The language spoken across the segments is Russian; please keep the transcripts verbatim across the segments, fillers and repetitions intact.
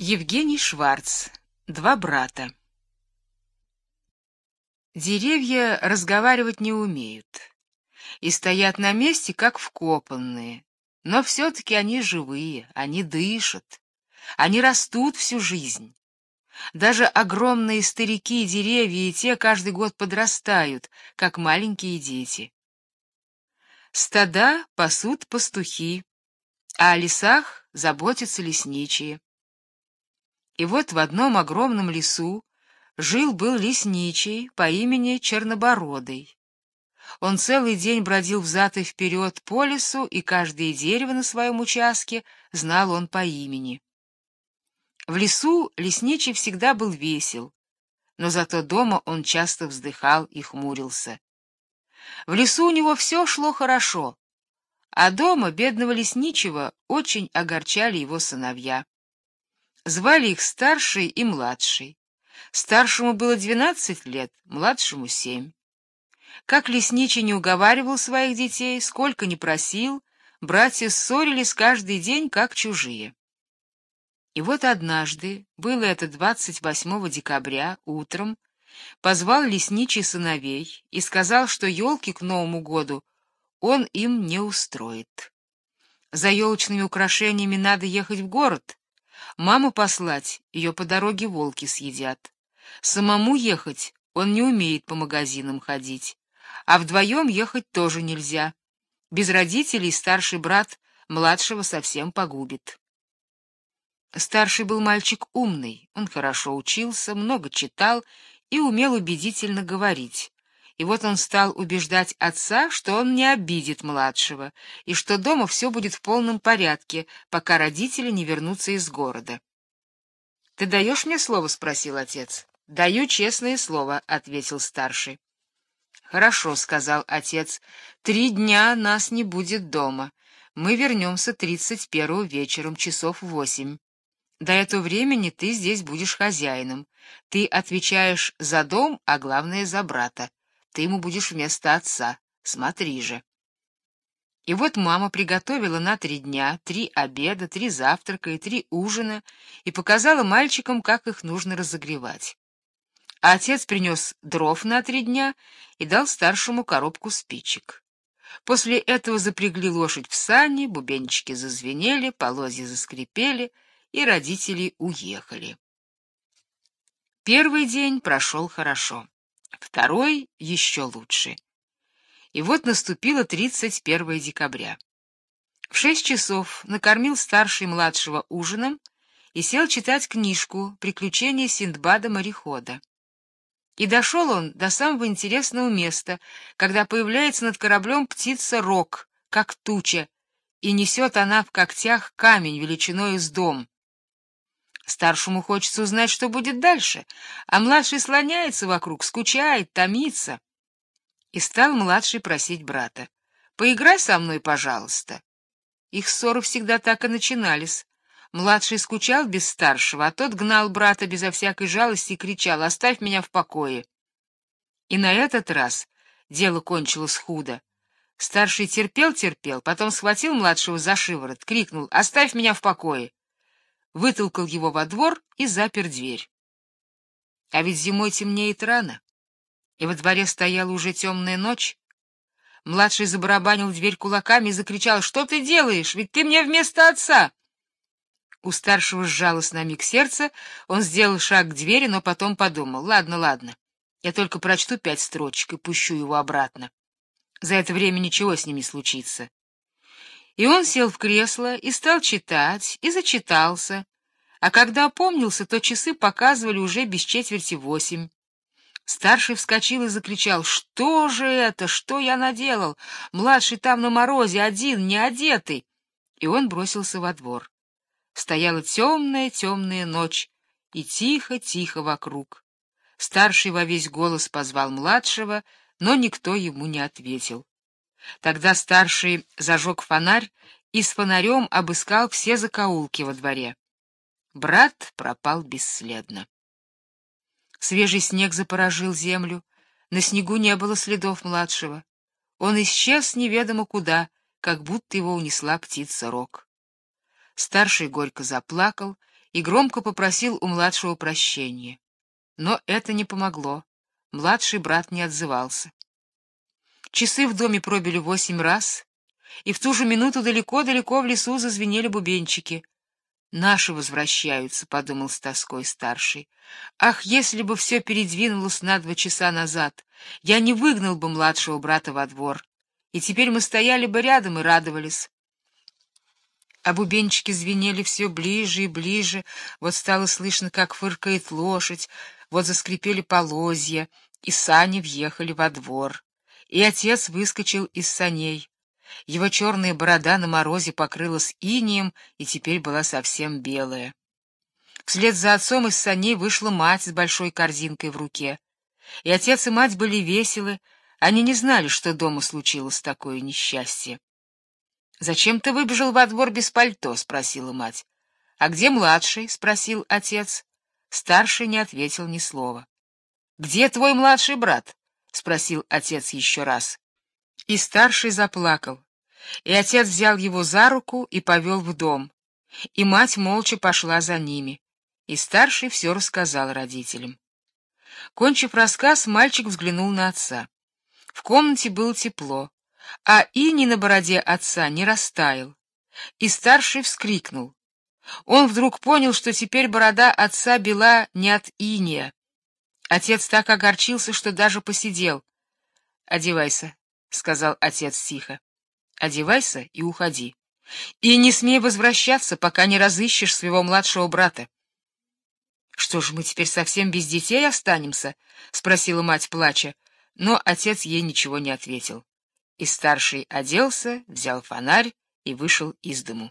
Евгений Шварц. Два брата. Деревья разговаривать не умеют и стоят на месте, как вкопанные, но все-таки они живые, они дышат, они растут всю жизнь. Даже огромные старики и деревья и те каждый год подрастают, как маленькие дети. Стада пасут пастухи, а о лесах заботятся лесничие. И вот в одном огромном лесу жил-был лесничий по имени Чернобородый. Он целый день бродил взад и вперед по лесу, и каждое дерево на своем участке знал он по имени. В лесу лесничий всегда был весел, но зато дома он часто вздыхал и хмурился. В лесу у него все шло хорошо, а дома бедного лесничего очень огорчали его сыновья. Звали их Старший и Младший. Старшему было двенадцать лет, младшему — семь. Как лесничий не уговаривал своих детей, сколько ни просил, братья ссорились каждый день, как чужие. И вот однажды, было это двадцать восьмого декабря, утром, позвал лесничий сыновей и сказал, что елки к Новому году он им не устроит. За елочными украшениями надо ехать в город. Маму послать, ее по дороге волки съедят. Самому ехать он не умеет по магазинам ходить, а вдвоем ехать тоже нельзя. Без родителей старший брат младшего совсем погубит. Старший был мальчик умный, он хорошо учился, много читал и умел убедительно говорить. И вот он стал убеждать отца, что он не обидит младшего, и что дома все будет в полном порядке, пока родители не вернутся из города. — Ты даешь мне слово? — спросил отец. — Даю честное слово, — ответил старший. — Хорошо, — сказал отец, — три дня нас не будет дома. Мы вернемся тридцать первого вечером, часов восемь. До этого времени ты здесь будешь хозяином. Ты отвечаешь за дом, а главное — за брата. Ты ему будешь вместо отца. Смотри же. И вот мама приготовила на три дня три обеда, три завтрака и три ужина и показала мальчикам, как их нужно разогревать. А отец принес дров на три дня и дал старшему коробку спичек. После этого запрягли лошадь в сани, бубенчики зазвенели, полозья заскрипели, и родители уехали. Первый день прошел хорошо. Второй еще лучше. И вот наступило тридцать первого декабря. В шесть часов накормил старший младшего ужином и сел читать книжку «Приключения Синдбада-морехода». И дошел он до самого интересного места, когда появляется над кораблем птица Рок, как туча, и несет она в когтях камень величиной с дом. Старшему хочется узнать, что будет дальше, а младший слоняется вокруг, скучает, томится. И стал младший просить брата: «Поиграй со мной, пожалуйста». Их ссоры всегда так и начинались. Младший скучал без старшего, а тот гнал брата безо всякой жалости и кричал: «Оставь меня в покое». И на этот раз дело кончилось худо. Старший терпел-терпел, потом схватил младшего за шиворот, крикнул: «Оставь меня в покое!» Вытолкал его во двор и запер дверь. А ведь зимой темнеет рано, и во дворе стояла уже темная ночь. Младший забарабанил дверь кулаками и закричал: «Что ты делаешь? Ведь ты мне вместо отца!» У старшего сжалось на миг сердце, он сделал шаг к двери, но потом подумал: «Ладно, ладно, я только прочту пять строчек и пущу его обратно. За это время ничего с ним не случится». И он сел в кресло и стал читать, и зачитался, а когда опомнился, то часы показывали уже без четверти восемь. Старший вскочил и закричал: «Что же это? Что я наделал? Младший там на морозе, один, не одетый!» И он бросился во двор. Стояла темная-темная ночь, и тихо-тихо вокруг. Старший во весь голос позвал младшего, но никто ему не ответил. Тогда старший зажег фонарь и с фонарем обыскал все закоулки во дворе. Брат пропал бесследно. Свежий снег запорожил землю, на снегу не было следов младшего. Он исчез неведомо куда, как будто его унесла птица Рок. Старший горько заплакал и громко попросил у младшего прощения. Но это не помогло. Младший брат не отзывался. Часы в доме пробили восемь раз, и в ту же минуту далеко-далеко в лесу зазвенели бубенчики. «Наши возвращаются», — подумал с тоской старший. «Ах, если бы все передвинулось на два часа назад, я не выгнал бы младшего брата во двор, и теперь мы стояли бы рядом и радовались». А бубенчики звенели все ближе и ближе, вот стало слышно, как фыркает лошадь, вот заскрипели полозья, и сани въехали во двор. И отец выскочил из саней. Его черная борода на морозе покрылась инеем и теперь была совсем белая. Вслед за отцом из саней вышла мать с большой корзинкой в руке. И отец и мать были веселы, они не знали, что дома случилось такое несчастье. — Зачем ты выбежал во двор без пальто? — спросила мать. — А где младший? — спросил отец. Старший не ответил ни слова. — Где твой младший брат? — спросил отец еще раз. И старший заплакал. И отец взял его за руку и повел в дом. И мать молча пошла за ними. И старший все рассказал родителям. Кончив рассказ, мальчик взглянул на отца. В комнате было тепло, а иней на бороде отца не растаял. И старший вскрикнул. Он вдруг понял, что теперь борода отца бела не от инея. Отец так огорчился, что даже посидел. — Одевайся, — сказал отец тихо. — Одевайся и уходи. И не смей возвращаться, пока не разыщешь своего младшего брата. — Что ж, мы теперь совсем без детей останемся? — спросила мать, плача. Но отец ей ничего не ответил. И старший оделся, взял фонарь и вышел из дому.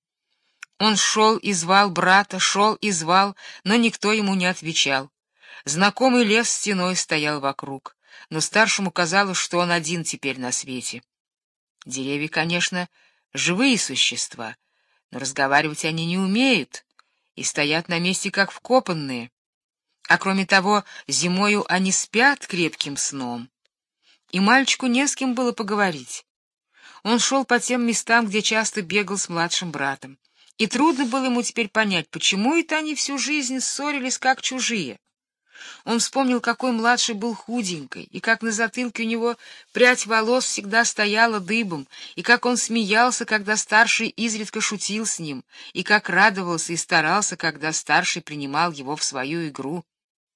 Он шел и звал брата, шел и звал, но никто ему не отвечал. Знакомый лес стеной стоял вокруг, но старшему казалось, что он один теперь на свете. Деревья, конечно, живые существа, но разговаривать они не умеют и стоят на месте как вкопанные. А кроме того, зимою они спят крепким сном. И мальчику не с кем было поговорить. Он шел по тем местам, где часто бегал с младшим братом. И трудно было ему теперь понять, почему это они всю жизнь ссорились как чужие. Он вспомнил, какой младший был худенькой, и как на затылке у него прядь волос всегда стояла дыбом, и как он смеялся, когда старший изредка шутил с ним, и как радовался и старался, когда старший принимал его в свою игру.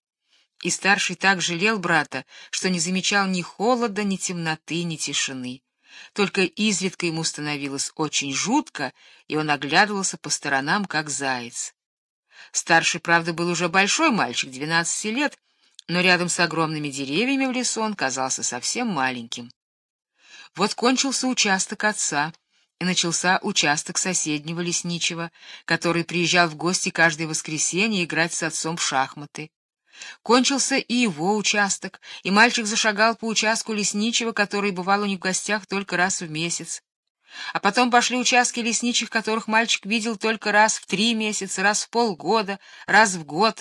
И старший так жалел брата, что не замечал ни холода, ни темноты, ни тишины. Только изредка ему становилось очень жутко, и он оглядывался по сторонам, как заяц. Старший, правда, был уже большой мальчик, двенадцати лет, но рядом с огромными деревьями в лесу он казался совсем маленьким. Вот кончился участок отца, и начался участок соседнего лесничего, который приезжал в гости каждое воскресенье играть с отцом в шахматы. Кончился и его участок, и мальчик зашагал по участку лесничего, который бывал у них в гостях только раз в месяц. А потом пошли участки лесничих, которых мальчик видел только раз в три месяца, раз в полгода, раз в год.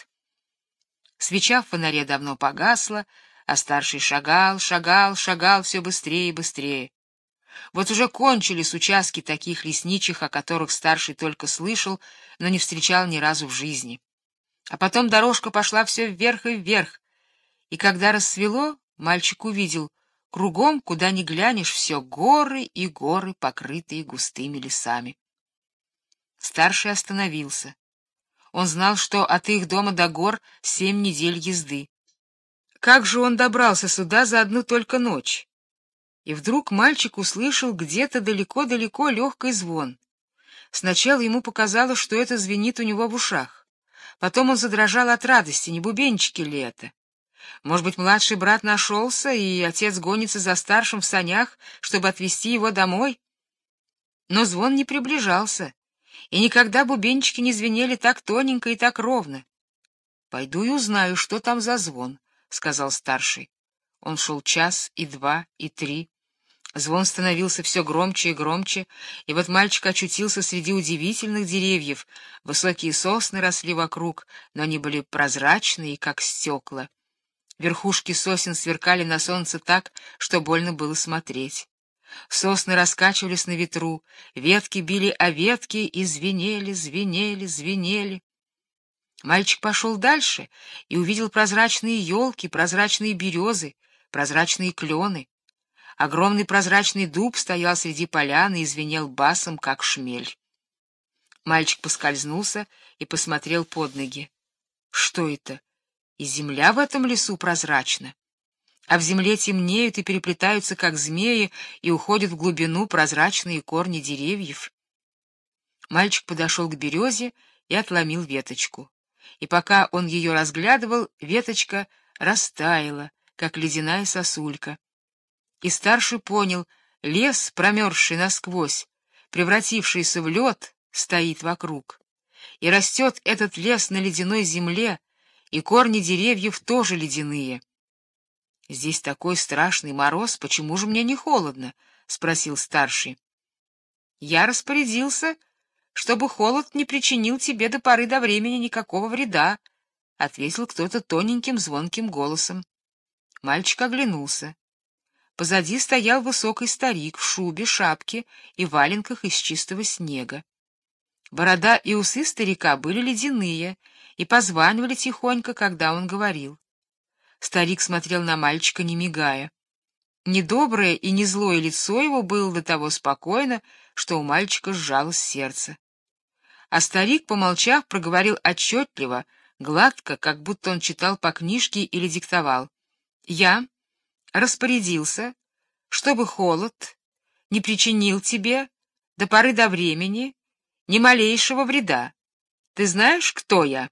Свеча в фонаре давно погасла, а старший шагал, шагал, шагал все быстрее и быстрее. Вот уже кончились участки таких лесничих, о которых старший только слышал, но не встречал ни разу в жизни. А потом дорожка пошла все вверх и вверх, и когда рассвело, мальчик увидел, кругом, куда ни глянешь, все горы и горы, покрытые густыми лесами. Старший остановился. Он знал, что от их дома до гор семь недель езды. Как же он добрался сюда за одну только ночь? И вдруг мальчик услышал где-то далеко-далеко легкий звон. Сначала ему показалось, что это звенит у него в ушах. Потом он задрожал от радости, не бубенчики ли это? Может быть, младший брат нашелся, и отец гонится за старшим в санях, чтобы отвезти его домой? Но звон не приближался, и никогда бубенчики не звенели так тоненько и так ровно. — Пойду и узнаю, что там за звон, — сказал старший. Он шел час, и два, и три. Звон становился все громче и громче, и вот мальчик очутился среди удивительных деревьев. Высокие сосны росли вокруг, но они были прозрачные, как стекла. Верхушки сосен сверкали на солнце так, что больно было смотреть. Сосны раскачивались на ветру, ветки били о ветки и звенели, звенели, звенели. Мальчик пошел дальше и увидел прозрачные елки, прозрачные березы, прозрачные клены. Огромный прозрачный дуб стоял среди поляны и звенел басом, как шмель. Мальчик поскользнулся и посмотрел под ноги. Что это? И земля в этом лесу прозрачна. А в земле темнеют и переплетаются, как змеи, и уходят в глубину прозрачные корни деревьев. Мальчик подошел к березе и отломил веточку. И пока он ее разглядывал, веточка растаяла, как ледяная сосулька. И старший понял, лес, промерзший насквозь, превратившийся в лед, стоит вокруг. И растет этот лес на ледяной земле, и корни деревьев тоже ледяные. — Здесь такой страшный мороз, почему же мне не холодно? — спросил старший. — Я распорядился, чтобы холод не причинил тебе до поры до времени никакого вреда, — ответил кто-то тоненьким звонким голосом. Мальчик оглянулся. Позади стоял высокий старик в шубе, шапке и валенках из чистого снега. Борода и усы старика были ледяные и позванивали тихонько, когда он говорил. Старик смотрел на мальчика, не мигая. Недоброе и не злое лицо его было до того спокойно, что у мальчика сжалось сердце. А старик, помолчав, проговорил отчетливо, гладко, как будто он читал по книжке или диктовал. «Я распорядился, чтобы холод не причинил тебе до поры до времени ни малейшего вреда. Ты знаешь, кто я?»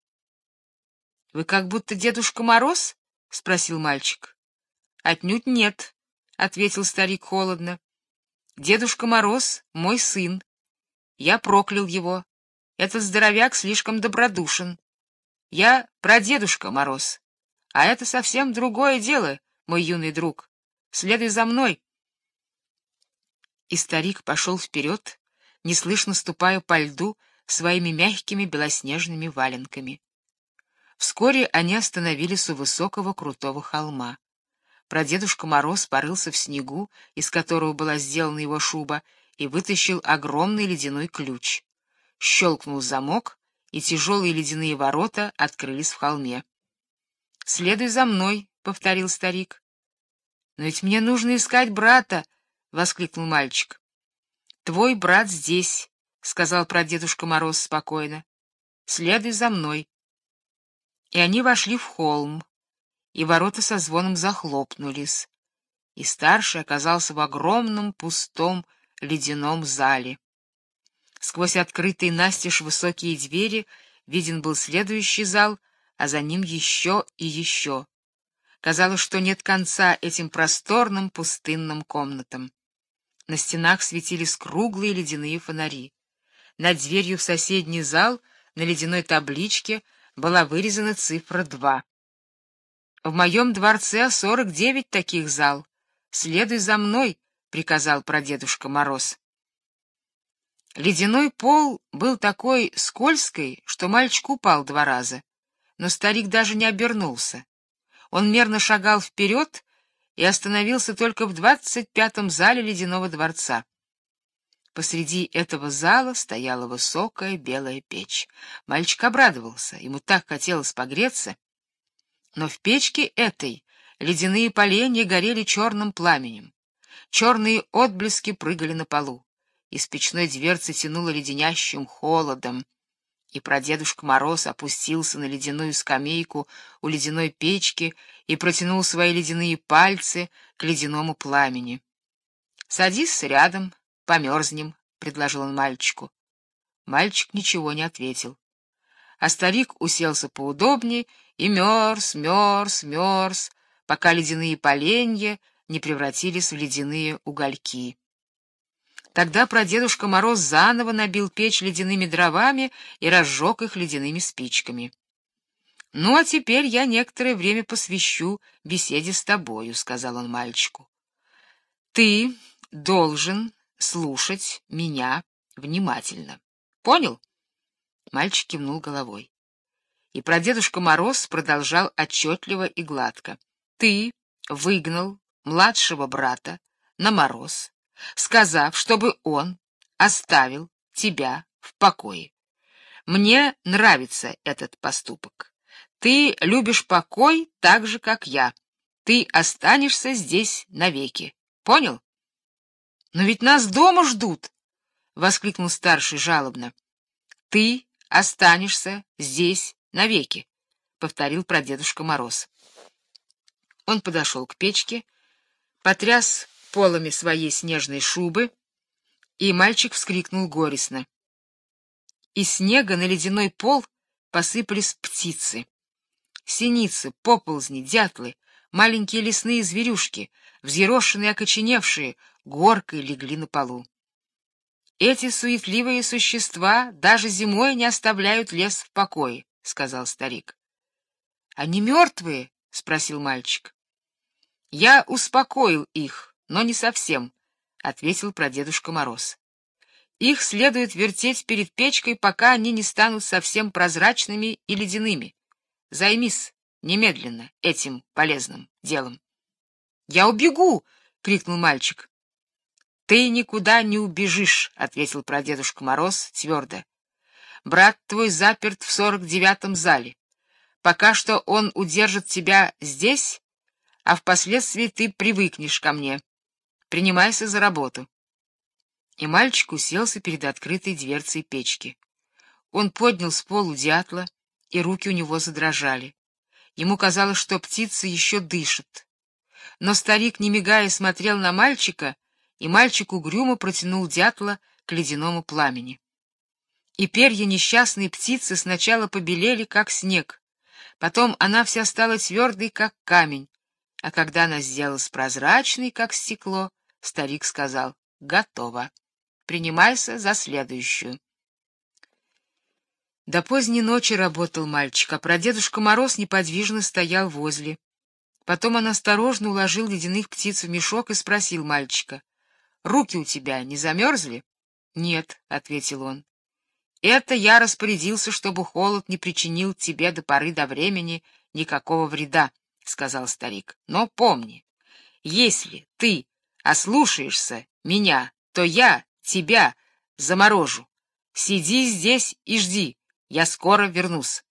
— Вы как будто Дедушка Мороз? — спросил мальчик. — Отнюдь нет, — ответил старик холодно. — Дедушка Мороз — мой сын. Я проклял его. Этот здоровяк слишком добродушен. Я прадедушка Мороз. А это совсем другое дело, мой юный друг. Следуй за мной. И старик пошел вперед, неслышно ступая по льду своими мягкими белоснежными валенками. Вскоре они остановились у высокого крутого холма. Прадедушка Мороз порылся в снегу, из которого была сделана его шуба, и вытащил огромный ледяной ключ. Щелкнул замок, и тяжелые ледяные ворота открылись в холме. — Следуй за мной, — повторил старик. — Но ведь мне нужно искать брата, — воскликнул мальчик. — Твой брат здесь, — сказал прадедушка Мороз спокойно. — Следуй за мной. И они вошли в холм, и ворота со звоном захлопнулись, и старший оказался в огромном пустом ледяном зале. Сквозь открытые настежь высокие двери виден был следующий зал, а за ним еще и еще. Казалось, что нет конца этим просторным пустынным комнатам. На стенах светились круглые ледяные фонари. Над дверью в соседний зал на ледяной табличке была вырезана цифра два. «В моем дворце сорок девять таких зал. Следуй за мной», — приказал прадедушка Мороз. Ледяной пол был такой скользкий, что мальчик упал два раза, но старик даже не обернулся. Он мерно шагал вперед и остановился только в двадцать пятом зале ледяного дворца. Посреди этого зала стояла высокая белая печь. Мальчик обрадовался, ему так хотелось погреться. Но в печке этой ледяные поленья горели черным пламенем. Черные отблески прыгали на полу. Из печной дверцы тянуло леденящим холодом. И прадедушка Мороз опустился на ледяную скамейку у ледяной печки и протянул свои ледяные пальцы к ледяному пламени. — Садись рядом. — Померзнем, — предложил он мальчику. Мальчик ничего не ответил. А старик уселся поудобнее и мерз, мерз, мерз, пока ледяные поленья не превратились в ледяные угольки. Тогда прадедушка Мороз заново набил печь ледяными дровами и разжег их ледяными спичками. — Ну, а теперь я некоторое время посвящу беседе с тобою, — сказал он мальчику. — Ты должен слушать меня внимательно. Понял? Мальчик кивнул головой. И прадедушка Мороз продолжал отчетливо и гладко. Ты выгнал младшего брата на мороз, сказав, чтобы он оставил тебя в покое. Мне нравится этот поступок. Ты любишь покой так же, как я. Ты останешься здесь навеки. Понял? Но ведь нас дома ждут, — воскликнул старший жалобно. Ты останешься здесь навеки, — повторил прадедушка Мороз. Он подошел к печке, потряс полами своей снежной шубы, и мальчик вскрикнул горестно. Из снега на ледяной пол посыпались птицы. Синицы, поползни, дятлы, маленькие лесные зверюшки, взъерошенные, окоченевшие, горкой легли на полу. Эти суетливые существа даже зимой не оставляют лес в покое, — сказал старик. — Они мертвые? — спросил мальчик. — Я успокоил их, но не совсем, — ответил прадедушка Мороз. Их следует вертеть перед печкой, пока они не станут совсем прозрачными и ледяными. Займись немедленно этим полезным делом. — Я убегу! — крикнул мальчик. — Ты никуда не убежишь, — ответил прадедушка Мороз твердо. — Брат твой заперт в сорок девятом зале. Пока что он удержит тебя здесь, а впоследствии ты привыкнешь ко мне. Принимайся за работу. И мальчик уселся перед открытой дверцей печки. Он поднял с полу дятла, и руки у него задрожали. Ему казалось, что птица еще дышит. Но старик, не мигая, смотрел на мальчика, и мальчик угрюмо протянул дятла к ледяному пламени. И перья несчастной птицы сначала побелели, как снег, потом она вся стала твердой, как камень, а когда она сделалась прозрачной, как стекло, старик сказал: «Готово. Принимайся за следующую». До поздней ночи работал мальчик, а прадедушка Мороз неподвижно стоял возле. Потом он осторожно уложил ледяных птиц в мешок и спросил мальчика: «Руки у тебя не замерзли?» «Нет», — ответил он. «Это я распорядился, чтобы холод не причинил тебе до поры до времени никакого вреда», — сказал старик. «Но помни, если ты ослушаешься меня, то я тебя заморожу. Сиди здесь и жди, я скоро вернусь».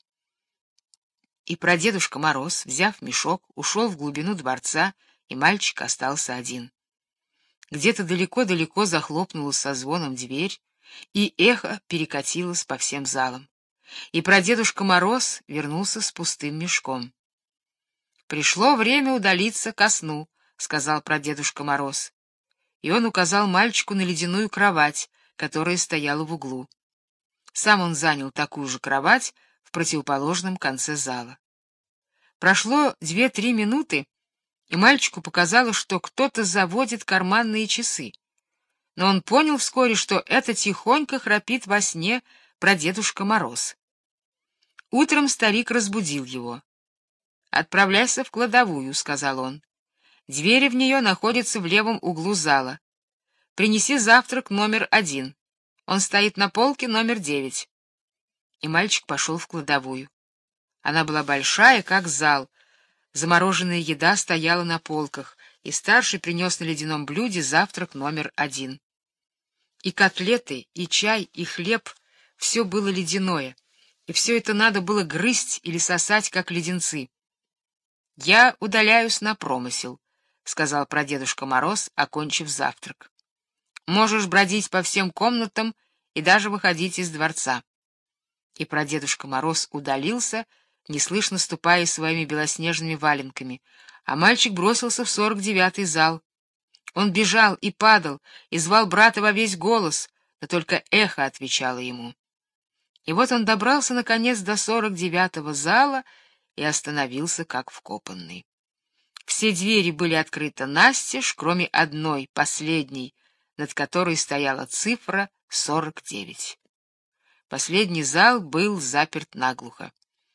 И прадедушка Мороз, взяв мешок, ушел в глубину дворца, и мальчик остался один. Где-то далеко-далеко захлопнулась со звоном дверь, и эхо перекатилось по всем залам. И прадедушка Мороз вернулся с пустым мешком. «Пришло время удалиться ко сну», — сказал прадедушка Мороз. И он указал мальчику на ледяную кровать, которая стояла в углу. Сам он занял такую же кровать в противоположном конце зала. Прошло две-три минуты, и мальчику показалось, что кто-то заводит карманные часы. Но он понял вскоре, что это тихонько храпит во сне прадедушка Мороз. Утром старик разбудил его. «Отправляйся в кладовую», — сказал он. «Двери в нее находятся в левом углу зала. Принеси завтрак номер один. Он стоит на полке номер девять». И мальчик пошел в кладовую. Она была большая, как зал. Замороженная еда стояла на полках, и старший принес на ледяном блюде завтрак номер один. И котлеты, и чай, и хлеб — все было ледяное, и все это надо было грызть или сосать, как леденцы. «Я удаляюсь на промысел», — сказал прадедушка Мороз, окончив завтрак. «Можешь бродить по всем комнатам и даже выходить из дворца». И прадедушка Мороз удалился, неслышно ступая своими белоснежными валенками, а мальчик бросился в сорок девятый зал. Он бежал и падал, и звал брата во весь голос, но только эхо отвечало ему. И вот он добрался, наконец, до сорок девятого зала и остановился, как вкопанный. Все двери были открыты настежь, кроме одной, последней, над которой стояла цифра сорок девять. Последний зал был заперт наглухо.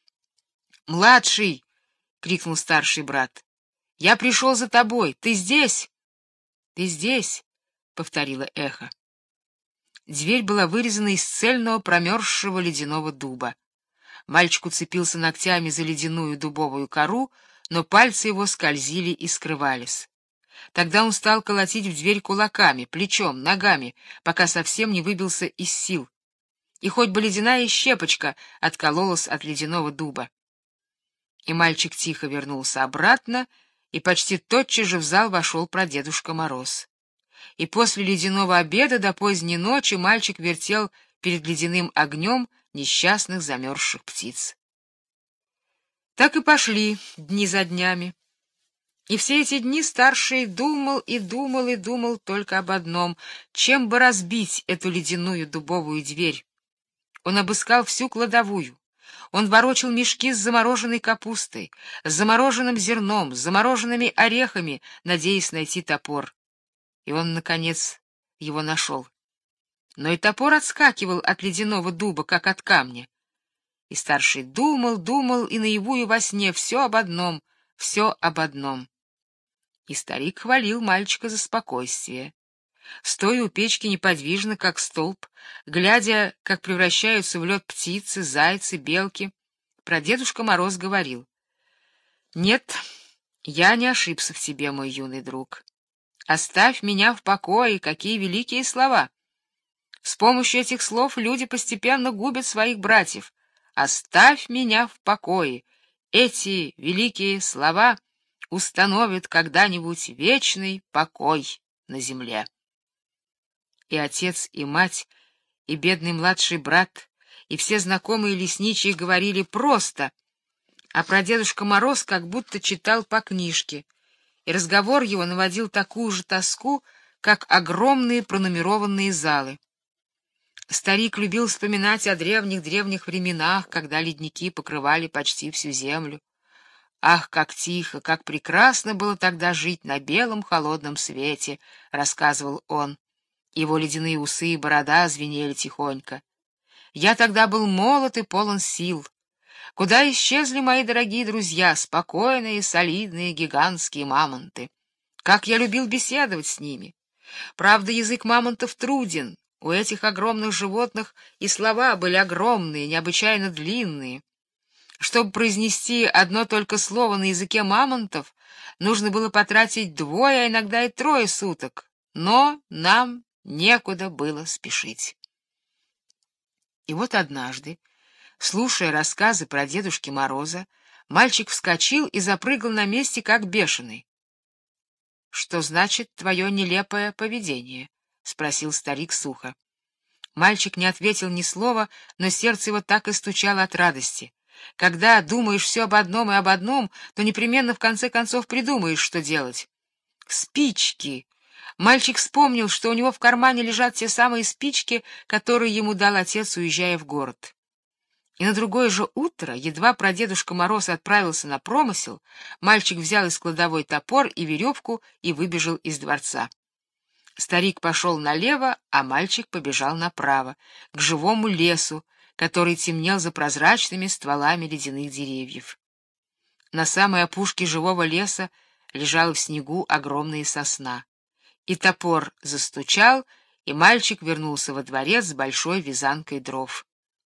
«Младший!» — крикнул старший брат. «Я пришел за тобой! Ты здесь?» «Ты здесь!» — повторило эхо. Дверь была вырезана из цельного промерзшего ледяного дуба. Мальчик уцепился ногтями за ледяную дубовую кору, но пальцы его скользили и скрывались. Тогда он стал колотить в дверь кулаками, плечом, ногами, пока совсем не выбился из сил. и хоть бы ледяная щепочка откололась от ледяного дуба. И мальчик тихо вернулся обратно, и почти тотчас же в зал вошел прадедушка Мороз. И после ледяного обеда до поздней ночи мальчик вертел перед ледяным огнем несчастных замерзших птиц. Так и пошли дни за днями. И все эти дни старший думал и думал и думал только об одном — чем бы разбить эту ледяную дубовую дверь. Он обыскал всю кладовую. Он ворочал мешки с замороженной капустой, с замороженным зерном, с замороженными орехами, надеясь найти топор. И он, наконец, его нашел. Но и топор отскакивал от ледяного дуба, как от камня. И старший думал, думал, и наяву и во сне все об одном, все об одном. И старик хвалил мальчика за спокойствие. Стоя у печки неподвижно, как столб, глядя, как превращаются в лед птицы, зайцы, белки, прадедушка Мороз говорил: «Нет, я не ошибся в тебе, мой юный друг. Оставь меня в покое, какие великие слова! С помощью этих слов люди постепенно губят своих братьев. Оставь меня в покое! Эти великие слова установят когда-нибудь вечный покой на земле». И отец, и мать, и бедный младший брат, и все знакомые лесничие говорили просто, а прадедушка Мороз как будто читал по книжке, и разговор его наводил такую же тоску, как огромные пронумерованные залы. Старик любил вспоминать о древних-древних временах, когда ледники покрывали почти всю землю. «Ах, как тихо, как прекрасно было тогда жить на белом холодном свете», — рассказывал он. Его ледяные усы и борода звенели тихонько. «Я тогда был молод и полон сил. Куда исчезли мои дорогие друзья, спокойные, солидные, гигантские мамонты? Как я любил беседовать с ними! Правда, язык мамонтов труден. У этих огромных животных и слова были огромные, необычайно длинные. Чтобы произнести одно только слово на языке мамонтов, нужно было потратить двое, а иногда и трое суток. Но нам некуда было спешить». И вот однажды, слушая рассказы про Дедушки Мороза, мальчик вскочил и запрыгал на месте, как бешеный. — Что значит твое нелепое поведение? — спросил старик сухо. Мальчик не ответил ни слова, но сердце его так и стучало от радости. Когда думаешь все об одном и об одном, то непременно в конце концов придумаешь, что делать. Спички! Мальчик вспомнил, что у него в кармане лежат те самые спички, которые ему дал отец, уезжая в город. И на другое же утро, едва прадедушка Мороз отправился на промысел, мальчик взял из кладовой топор и веревку и выбежал из дворца. Старик пошел налево, а мальчик побежал направо, к живому лесу, который темнел за прозрачными стволами ледяных деревьев. На самой опушке живого леса лежала в снегу огромная сосна. И топор застучал, и мальчик вернулся во дворец с большой вязанкой дров.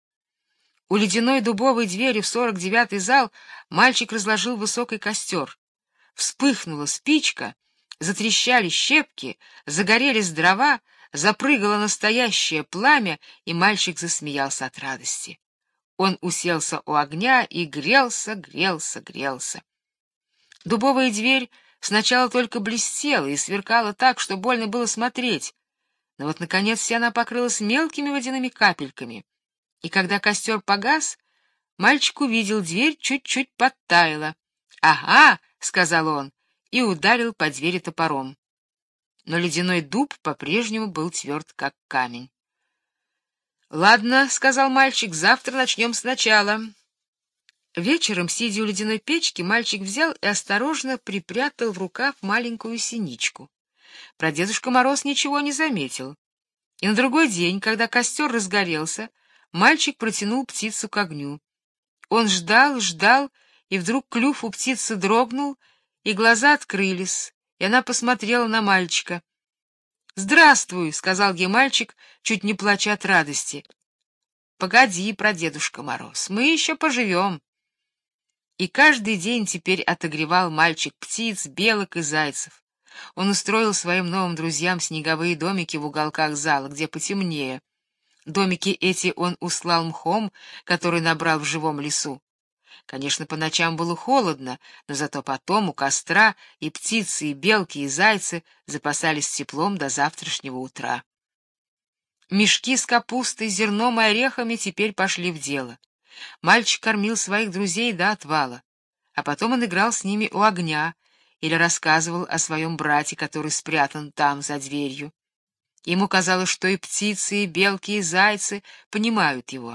У ледяной дубовой двери в сорок девятый зал мальчик разложил высокий костер. Вспыхнула спичка, затрещали щепки, загорелись дрова, запрыгало настоящее пламя, и мальчик засмеялся от радости. Он уселся у огня и грелся, грелся, грелся. Дубовая дверь сначала только блестела и сверкала так, что больно было смотреть, но вот, наконец, вся она покрылась мелкими водяными капельками, и когда костер погас, мальчик увидел, дверь чуть-чуть подтаяла. «Ага!» — сказал он, и ударил по двери топором. Но ледяной дуб по-прежнему был тверд, как камень. «Ладно», — сказал мальчик, — «завтра начнем сначала». Вечером, сидя у ледяной печки, мальчик взял и осторожно припрятал в рукав маленькую синичку. Прадедушка Мороз ничего не заметил. И на другой день, когда костер разгорелся, мальчик протянул птицу к огню. Он ждал, ждал, и вдруг клюв у птицы дрогнул, и глаза открылись, и она посмотрела на мальчика. «Здравствуй», — сказал ей мальчик, чуть не плача от радости. «Погоди, прадедушка Мороз, мы еще поживем». И каждый день теперь отогревал мальчик птиц, белок и зайцев. Он устроил своим новым друзьям снеговые домики в уголках зала, где потемнее. Домики эти он услал мхом, который набрал в живом лесу. Конечно, по ночам было холодно, но зато потом у костра и птицы, и белки, и зайцы запасались теплом до завтрашнего утра. Мешки с капустой, зерном и орехами теперь пошли в дело. Мальчик кормил своих друзей до отвала, а потом он играл с ними у огня или рассказывал о своем брате, который спрятан там, за дверью. Ему казалось, что и птицы, и белки, и зайцы понимают его.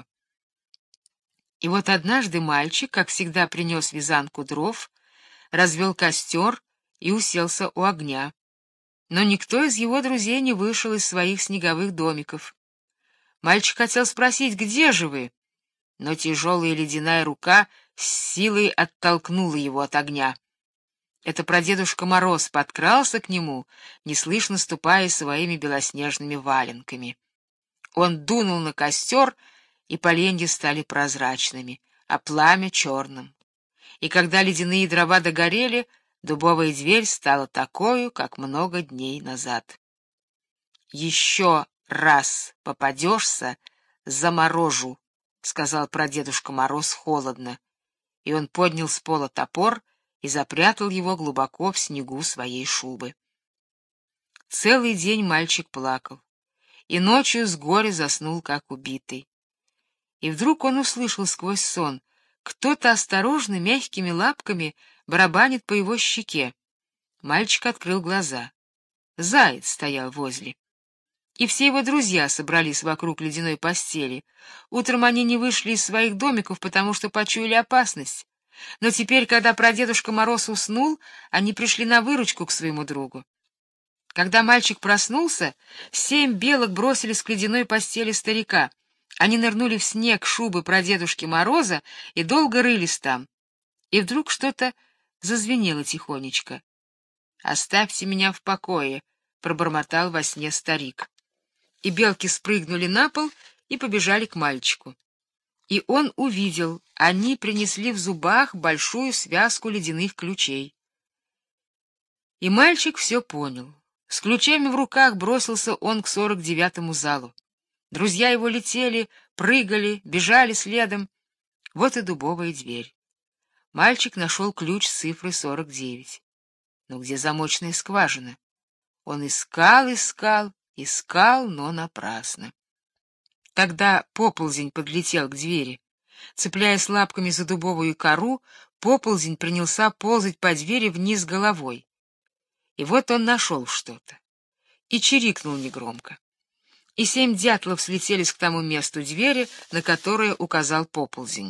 И вот однажды мальчик, как всегда, принес вязанку дров, развел костер и уселся у огня. Но никто из его друзей не вышел из своих снеговых домиков. Мальчик хотел спросить, где же вы? Но тяжелая ледяная рука с силой оттолкнула его от огня. Это прадедушка Мороз подкрался к нему, неслышно ступая своими белоснежными валенками. Он дунул на костер, и поленья стали прозрачными, а пламя — черным. И когда ледяные дрова догорели, дубовая дверь стала такою, как много дней назад. «Еще раз попадешься, заморожу», — сказал прадедушка Мороз холодно, и он поднял с пола топор и запрятал его глубоко в снегу своей шубы. Целый день мальчик плакал, и ночью с горя заснул, как убитый. И вдруг он услышал сквозь сон: кто-то осторожно мягкими лапками барабанит по его щеке. Мальчик открыл глаза. Заяц стоял возле. И все его друзья собрались вокруг ледяной постели. Утром они не вышли из своих домиков, потому что почуяли опасность. Но теперь, когда прадедушка Мороз уснул, они пришли на выручку к своему другу. Когда мальчик проснулся, семь белок бросились к ледяной постели старика. Они нырнули в снег шубы прадедушки Мороза и долго рылись там. И вдруг что-то зазвенело тихонечко. «Оставьте меня в покое», — пробормотал во сне старик. И белки спрыгнули на пол и побежали к мальчику. И он увидел, они принесли в зубах большую связку ледяных ключей. И мальчик все понял. С ключами в руках бросился он к сорок девятому залу. Друзья его летели, прыгали, бежали следом. Вот и дубовая дверь. Мальчик нашел ключ с цифрой сорок девять. Но где замочная скважина? Он искал, искал, искал, но напрасно. Тогда поползень подлетел к двери. Цепляясь лапками за дубовую кору, поползень принялся ползать по двери вниз головой. И вот он нашел что-то. И чирикнул негромко. И семь дятлов слетелись к тому месту двери, на которое указал поползень.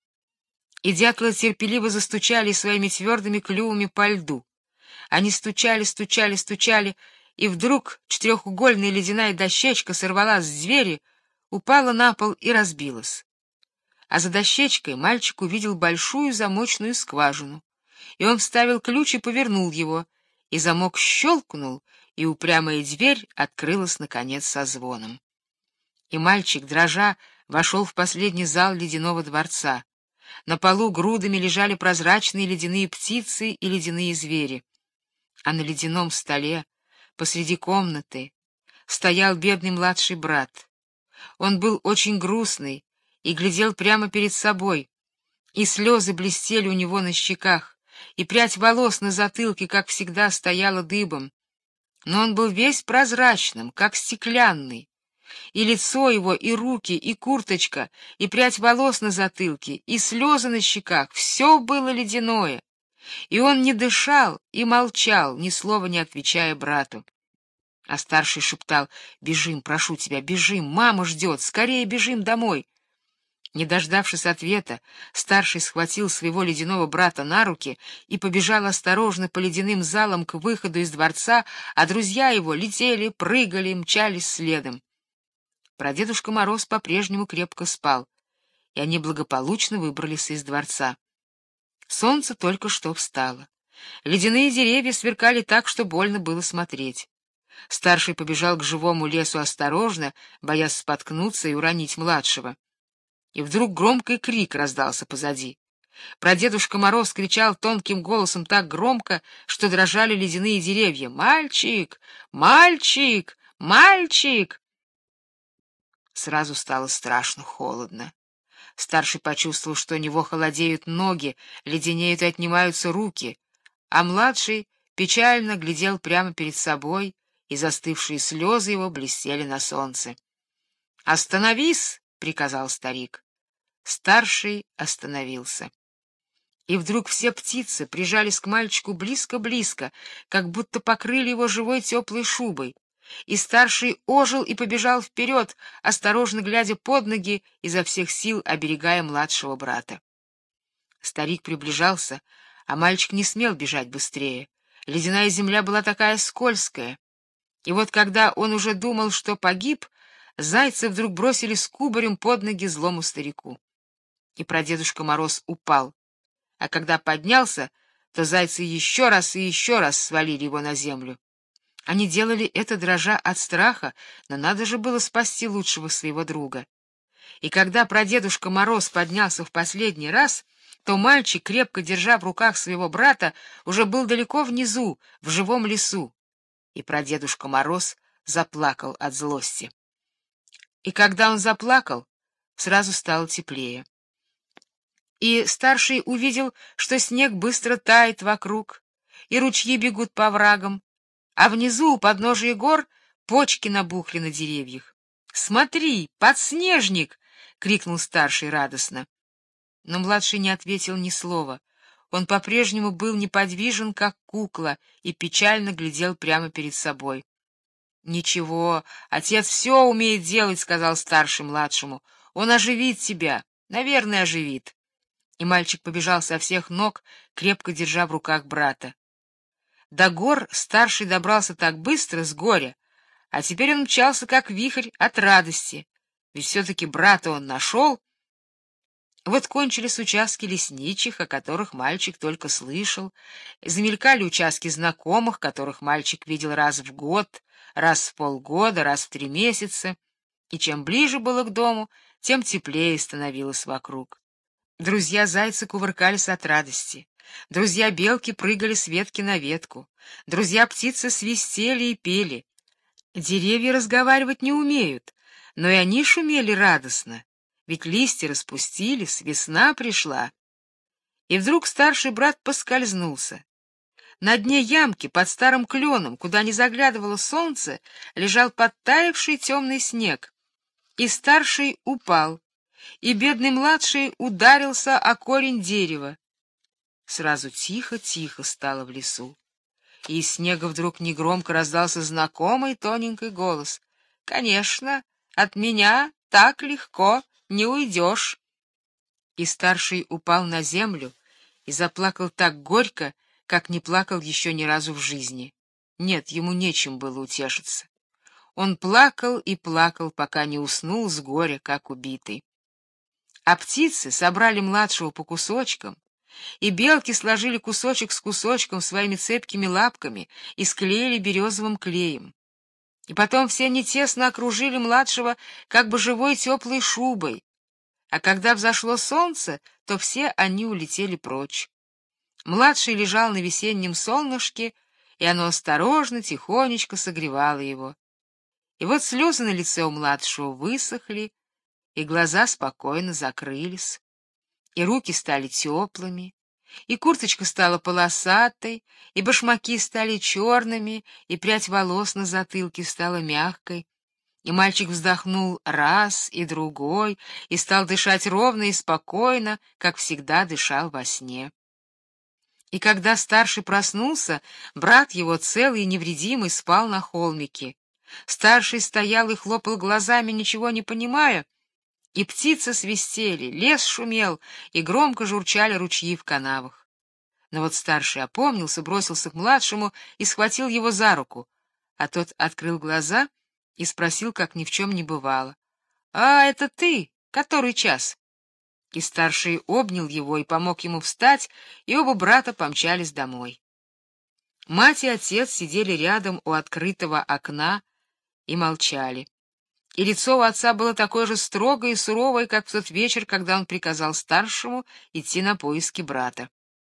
И дятлы терпеливо застучали своими твердыми клювами по льду. Они стучали, стучали, стучали, и вдруг четырехугольная ледяная дощечка сорвалась с двери, упала на пол и разбилась. А за дощечкой мальчик увидел большую замочную скважину, и он вставил ключ и повернул его, и замок щелкнул, и упрямая дверь открылась, наконец, со звоном. И мальчик, дрожа, вошел в последний зал ледяного дворца. На полу грудами лежали прозрачные ледяные птицы и ледяные звери. А на ледяном столе, посреди комнаты, стоял бедный младший брат. Он был очень грустный и глядел прямо перед собой, и слезы блестели у него на щеках, и прядь волос на затылке, как всегда, стояла дыбом. Но он был весь прозрачным, как стеклянный, и лицо его, и руки, и курточка, и прядь волос на затылке, и слезы на щеках — все было ледяное, и он не дышал и молчал, ни слова не отвечая брату. А старший шептал: «Бежим, прошу тебя, бежим, мама ждет, скорее бежим домой». Не дождавшись ответа, старший схватил своего ледяного брата на руки и побежал осторожно по ледяным залам к выходу из дворца, а друзья его летели, прыгали, мчались следом. Прадедушка Мороз по-прежнему крепко спал, и они благополучно выбрались из дворца. Солнце только что встало. Ледяные деревья сверкали так, что больно было смотреть. Старший побежал к живому лесу осторожно, боясь споткнуться и уронить младшего. И вдруг громкий крик раздался позади. Прадедушка Мороз кричал тонким голосом так громко, что дрожали ледяные деревья: «Мальчик! Мальчик! Мальчик!» Сразу стало страшно холодно. Старший почувствовал, что у него холодеют ноги, леденеют и отнимаются руки, а младший печально глядел прямо перед собой, и застывшие слезы его блестели на солнце. «Остановись!» — приказал старик. Старший остановился. И вдруг все птицы прижались к мальчику близко-близко, как будто покрыли его живой теплой шубой. И старший ожил и побежал вперед, осторожно глядя под ноги, изо всех сил оберегая младшего брата. Старик приближался, а мальчик не смел бежать быстрее. Ледяная земля была такая скользкая. И вот когда он уже думал, что погиб, зайцы вдруг бросились кубарем под ноги злому старику. И прадедушка Мороз упал. А когда поднялся, то зайцы еще раз и еще раз свалили его на землю. Они делали это, дрожа от страха, но надо же было спасти лучшего своего друга. И когда прадедушка Мороз поднялся в последний раз, то мальчик, крепко держа в руках своего брата, уже был далеко внизу, в живом лесу. И прадедушка Мороз заплакал от злости. И когда он заплакал, сразу стало теплее. И старший увидел, что снег быстро тает вокруг, и ручьи бегут по оврагам, а внизу, у подножия гор, почки набухли на деревьях. «Смотри, подснежник!» — крикнул старший радостно. Но младший не ответил ни слова. Он по-прежнему был неподвижен, как кукла, и печально глядел прямо перед собой. — Ничего, отец все умеет делать, — сказал старший младшему. — Он оживит тебя, наверное, оживит. И мальчик побежал со всех ног, крепко держа в руках брата. До гор старший добрался так быстро с горя, а теперь он мчался, как вихрь, от радости, ведь все-таки брата он нашел. Вот кончились участки лесничих, о которых мальчик только слышал, замелькали участки знакомых, которых мальчик видел раз в год, раз в полгода, раз в три месяца, и чем ближе было к дому, тем теплее становилось вокруг. Друзья-зайцы кувыркались от радости, друзья-белки прыгали с ветки на ветку, друзья-птицы свистели и пели. Деревья разговаривать не умеют, но и они шумели радостно, ведь листья распустились, весна пришла. И вдруг старший брат поскользнулся. На дне ямки под старым кленом, куда не заглядывало солнце, лежал подтаявший темный снег, и старший упал, и бедный младший ударился о корень дерева. Сразу тихо-тихо стало в лесу, и из снега вдруг негромко раздался знакомый тоненький голос. «Конечно, от меня так легко не уйдешь». И старший упал на землю и заплакал так горько, как не плакал еще ни разу в жизни. Нет, ему нечем было утешиться. Он плакал и плакал, пока не уснул с горя, как убитый. А птицы собрали младшего по кусочкам, и белки сложили кусочек с кусочком своими цепкими лапками и склеили березовым клеем. И потом все они тесно окружили младшего как бы живой теплой шубой, а когда взошло солнце, то все они улетели прочь. Младший лежал на весеннем солнышке, и оно осторожно, тихонечко согревало его. И вот слезы на лице у младшего высохли, и глаза спокойно закрылись, и руки стали теплыми, и курточка стала полосатой, и башмаки стали черными, и прядь волос на затылке стала мягкой, и мальчик вздохнул раз и другой, и стал дышать ровно и спокойно, как всегда дышал во сне. И когда старший проснулся, брат его, целый и невредимый, спал на холмике. Старший стоял и хлопал глазами, ничего не понимая, и птицы свистели, лес шумел, и громко журчали ручьи в канавах. Но вот старший опомнился, бросился к младшему и схватил его за руку, а тот открыл глаза и спросил, как ни в чем не бывало: «А, это ты? Который час?» И старший обнял его и помог ему встать, и оба брата помчались домой. Мать и отец сидели рядом у открытого окна и молчали. И лицо у отца было такое же строгое и суровое, как в тот вечер, когда он приказал старшему идти на поиски брата.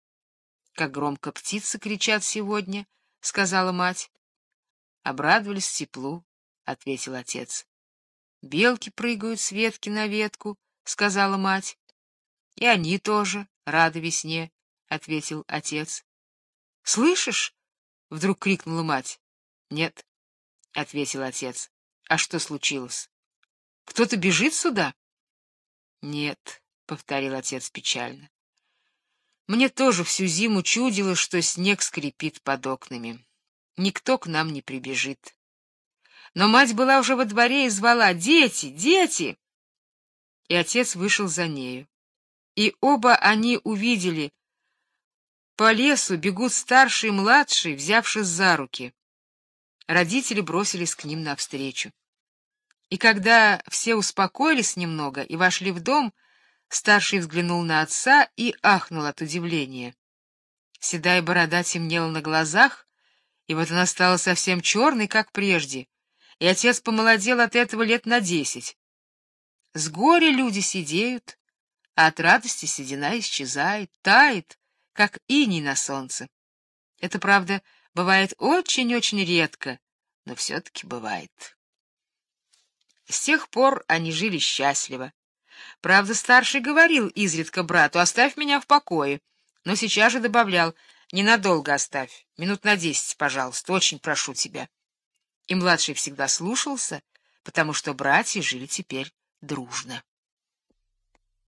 — Как громко птицы кричат сегодня, — сказала мать. — Обрадовались теплу, — ответил отец. белки прыгают с ветки на ветку, — сказала мать. — И они тоже рады весне, — ответил отец. — Слышишь? — вдруг крикнула мать. — Нет, — ответил отец. — А что случилось? Кто-то бежит сюда? — Нет, — повторил отец печально. Мне тоже всю зиму чудилось, что снег скрипит под окнами. Никто к нам не прибежит. Но мать была уже во дворе и звала: «Дети! Дети!» И отец вышел за нею. И оба они увидели: по лесу бегут старший и младший, взявшись за руки. Родители бросились к ним навстречу. И когда все успокоились немного и вошли в дом, старший взглянул на отца и ахнул от удивления. Седая борода темнела на глазах, и вот она стала совсем черной, как прежде, и отец помолодел от этого лет на десять. С горя люди седеют, а от радости седина исчезает, тает, как иней на солнце. Это, правда, бывает очень-очень редко, но все-таки бывает. С тех пор они жили счастливо. Правда, старший говорил изредка брату: «Оставь меня в покое», но сейчас же добавлял: «Ненадолго оставь, минут на десять, пожалуйста, очень прошу тебя». И младший всегда слушался, потому что братья жили теперь дружно.